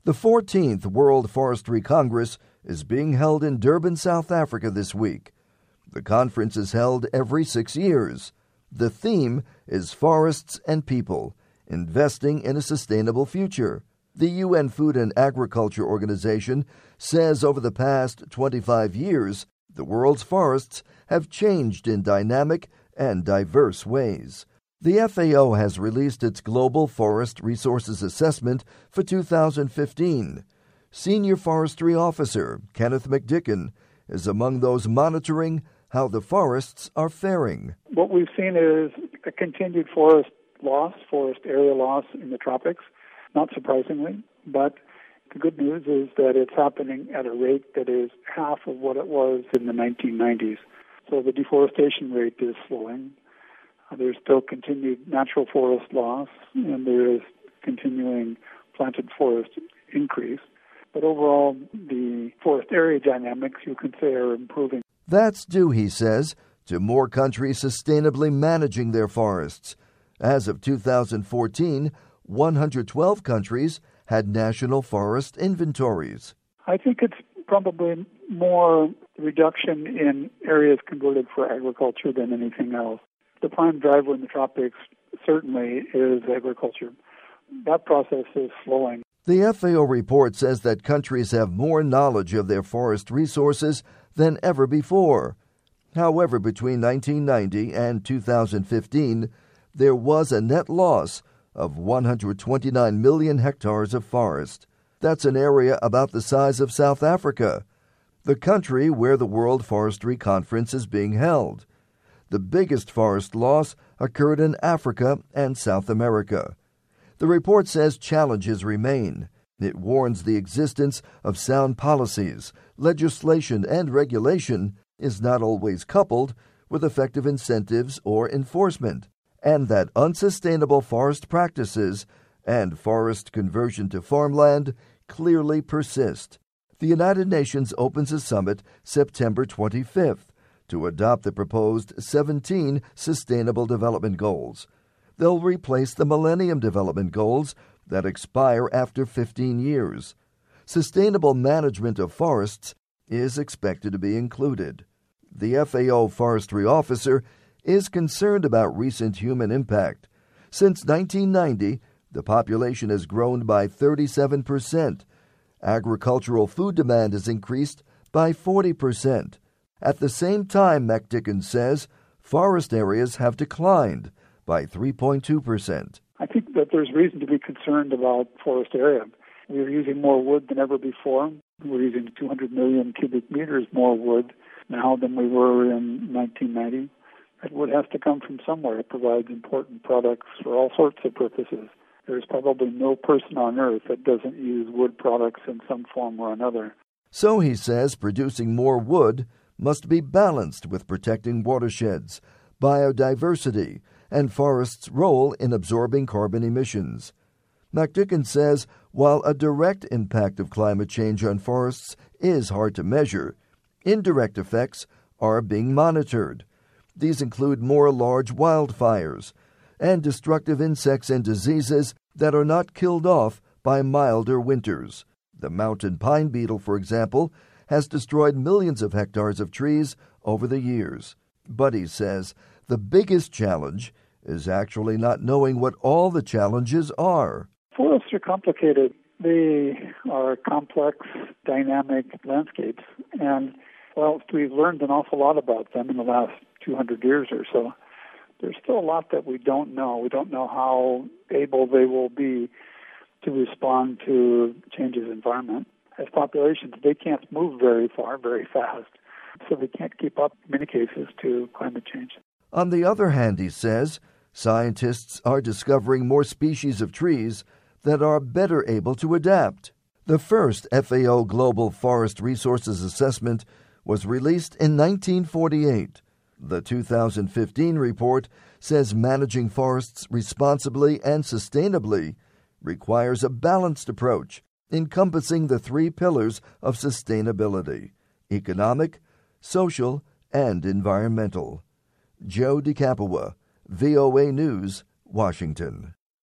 The 14th World Forestry Congress is being held in Durban, South Africa this week. The conference is held every 6 years. The theme is Forests and People, Investing in a Sustainable Future. The UN Food and Agriculture Organization says over the past 25 years, the world's forests have changed in dynamic and diverse ways. The FAO has released its Global Forest Resources Assessment for 2015. Senior Forestry Officer Kenneth McDicken is among those monitoring how the forests are faring. What we've seen is a continued forest area loss in the tropics, not surprisingly, but the good news is that it's happening at a rate that is half of what it was in the 1990s. So the deforestation rate is slowing. There's still continued natural forest loss, and there is continuing planted forest increase. But overall, the forest area dynamics, you can say, are improving. That's due, he says, to more countries sustainably managing their forests. As of 2014, 112 countries had national forest inventories. I think it's probably more reduction in areas converted for agriculture than anything else. The prime driver in the tropics certainly is agriculture. That process is slowing. The FAO report says that countries have more knowledge of their forest resources than ever before. However, between 1990 and 2015, there was a net loss of 129 million hectares of forest. That's an area about the size of South Africa, the country where the World Forestry Conference is being held. The biggest forest loss occurred in Africa and South America. The report says challenges remain. It warns the existence of sound policies, legislation, and regulation is not always coupled with effective incentives or enforcement, and that unsustainable forest practices and forest conversion to farmland clearly persist. The United Nations opens a summit September 25th to adopt the proposed 17 Sustainable Development Goals. They'll replace the Millennium Development Goals that expire after 15 years. Sustainable management of forests is expected to be included. The FAO forestry officer is concerned about recent human impact. Since 1990, the population has grown by 37%. Agricultural food demand has increased by 40%. At the same time, McDicken says, forest areas have declined by 3.2%. I think that there's reason to be concerned about forest area. We're using more wood than ever before. We're using 200 million cubic meters more wood now than we were in 1990. That wood has to come from somewhere. It provides important products for all sorts of purposes. There's probably no person on earth that doesn't use wood products in some form or another. So he says producing more wood must be balanced with protecting watersheds, biodiversity, and forests' role in absorbing carbon emissions. McDicken says while a direct impact of climate change on forests is hard to measure, indirect effects are being monitored. These include more large wildfires and destructive insects and diseases that are not killed off by milder winters. The mountain pine beetle, for example, has destroyed millions of hectares of trees over the years. But he says the biggest challenge is actually not knowing what all the challenges are. Forests are complicated. They are complex, dynamic landscapes. And whilst we've learned an awful lot about them in the last 200 years or so, there's still a lot that we don't know. We don't know how able they will be to respond to changes in environment. As populations, they can't move very far, very fast. So they can't keep up, in many cases, to climate change. On the other hand, he says, scientists are discovering more species of trees that are better able to adapt. The first FAO Global Forest Resources Assessment was released in 1948. The 2015 report says managing forests responsibly and sustainably requires a balanced approach encompassing the three pillars of sustainability: economic, social, and environmental. Joe DeCapua, VOA News, Washington.